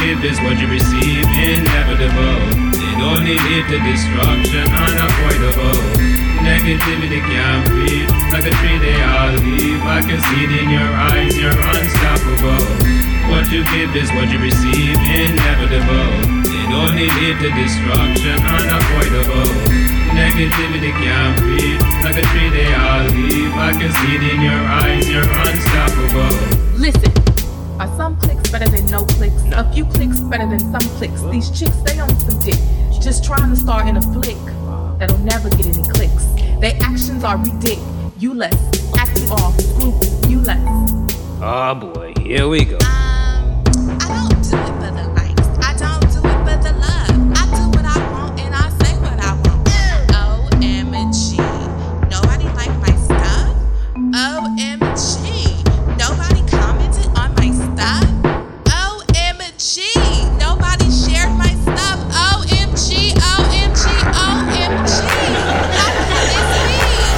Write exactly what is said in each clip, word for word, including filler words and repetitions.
give is what you receive, inevitable. It only lead to destruction, unavoidable. Negativity can't breathe, like a tree they all leave. I can see it in your eyes, you're unstoppable. What you give is what you receive, inevitable. It only lead to destruction, unavoidable. Negativity can't breathe, like a tree they all leave. I can see it in your eyes, you're unstoppable. Listen, are some clicks better than no clicks? A few clicks better than some clicks. These chicks, they on some dick, just trying to star in a flick that'll never get any clicks. Their actions are ridiculous, acting off, scrupulous. Oh boy, here we go. Um, I don't do it for the likes. I don't do it for the love. I do what I want and I say what I want. O M G, nobody liked my stuff. O M G, nobody commented on my stuff. O M G, nobody shared my stuff. O M G, O M G, O M G. How can this be?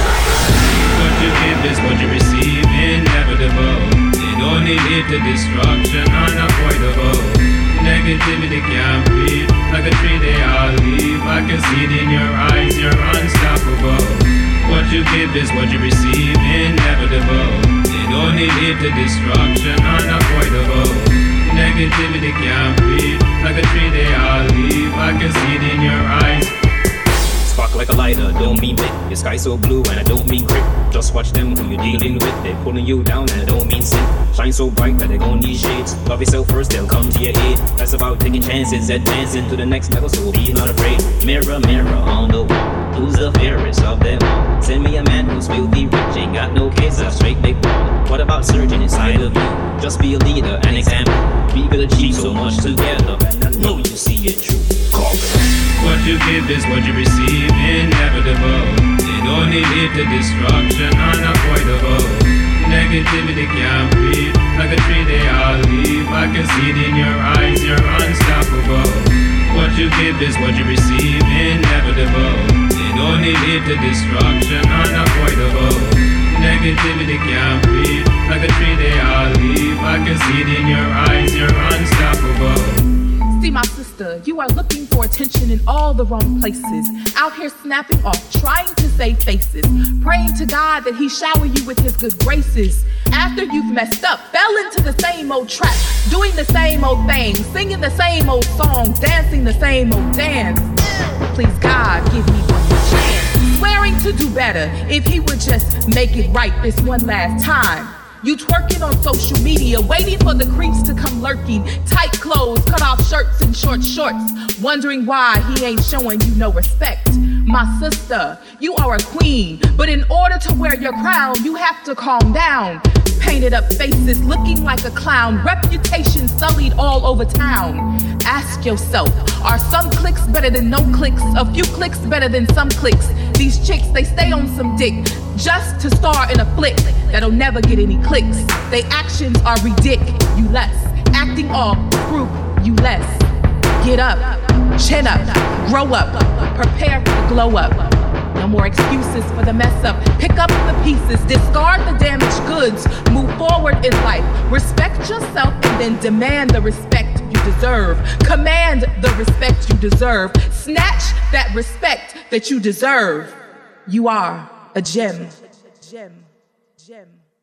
What you give is what you receive, inevitable. It only lead to destruction, unavoidable. Negativity can't breathe, like a tree they all leave. I can see it in your eyes, you're unstoppable. What you give is what you receive, inevitable. It only lead to destruction, unavoidable. Negativity can't breathe, like a tree they all leave. I can see it in your eyes. Spark like a lighter, don't mean big. Your sky so blue and I don't mean grip. Just watch them who you're dealing with. They're pulling you down and I don't mean sin. Shine so bright that they gon' need shades. Love yourself first, they'll come to your aid. That's about taking chances, advancing to the next level, so be not afraid. Mirror, mirror on the wall, who's the fairest of them all? Send me a man who's filthy rich, ain't got no kids, a straight big ball. What about surging inside of you? Just be a leader, an example. We could achieve so much together, and I know you see it true. Call it. What you give is what you receive, inevitable. It only lead to destruction, unavoidable. Negativity can't breathe, like a tree they all leave. I can see it in your eyes, you're unstoppable. What you give is what you receive, inevitable. It only lead to destruction, unavoidable. Negativity can't breathe, like a tree they all leave. I can see it in your eyes, you're unstoppable. See, my sister, you are looking for attention in all the wrong places. Out here snapping off, trying to save faces. Praying to God that he shower you with his good graces. After you've messed up, fell into the same old trap. Doing the same old thing, singing the same old song, dancing the same old dance. Please, God, give me one more chance. Swearing to do better if he would just make it right this one last time. You twerking on social media, waiting for the creeps to come lurking. Tight clothes, cut off shirts and short shorts. Wondering why he ain't showing you no respect. My sister, you are a queen, but in order to wear your crown, you have to calm down. Painted up faces, looking like a clown. Reputation sullied all over town. Ask yourself, are some clicks better than no clicks? A few clicks better than some clicks? These chicks, they stay on some dick just to star in a flick that'll never get any clicks. They actions are ridiculous, acting all scrupulous. Get up, chin up, grow up, prepare for the glow up. No more excuses for the mess up. Pick up the pieces, discard the damaged goods. Move forward in life. Respect yourself and then demand the respect you deserve. Command the respect you deserve. Snatch that respect that you deserve. You are a gem. Gem. Gem.